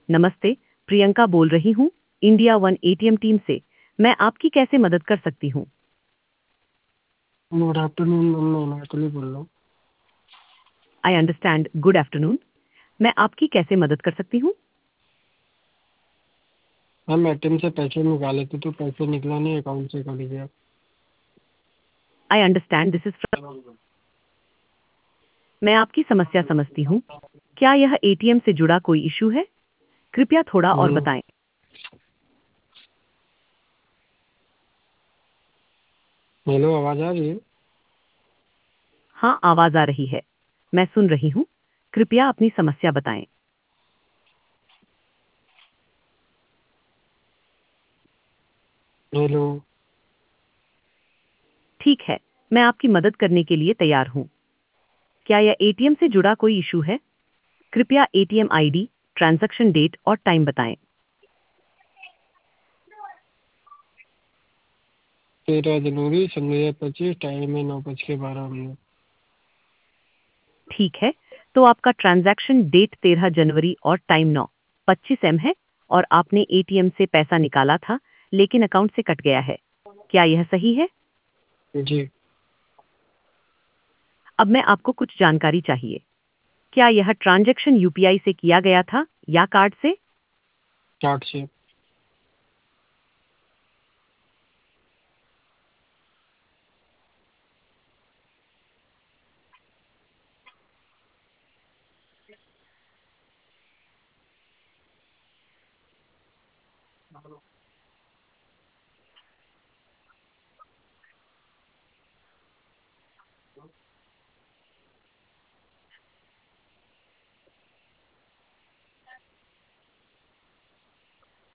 नमस्ते, प्रियंका बोल रही हूँ, इंडिया वन एटीएम टीम से। मैं आपकी कैसे मदद कर सकती हूँ? गुड आफ्टरनून मैम, मैं अनारकली बोल रहा हूँ। I understand. Good afternoon. मैं आपकी कैसे मदद कर सकती हूँ? मैम एटीएम से पैसे निकाले थे तो पैसे निकला नहीं, अकाउंट से कट गया। I understand this is. मैं आपकी समस्या समझती हूँ। क्या यह एटीएम से जुड़ा कोई इशू है? कृपया थोड़ा और हम्म, बताएं। हेलो, आवाज़ आ रही है? हाँ, आवाज आ रही है। मैं सुन रही हूँ। कृपया अपनी समस्या बताएं। हेलो। ठीक है, मैं आपकी मदद करने के लिए तैयार हूँ। क्या यह एटीएम से जुड़ा कोई इशू है? कृपया एटीएम आईडी, ट्रांजैक्शन डेट और टाइम बताएं। 13 जनवरी 2025, टाइम है 9:12। ठीक है, तो आपका ट्रांजैक्शन डेट 13 जनवरी और टाइम 9:25 एम है और आपने एटीएम से पैसा निकाला था, लेकिन अकाउंट से कट गया है। क्या यह सही है? जी। अब मैं आपको कुछ जानकारी चाहिए। क्या यह ट्रांजैक्शन यूपीआई से किया गया था या कार्ड से? कार्ड से।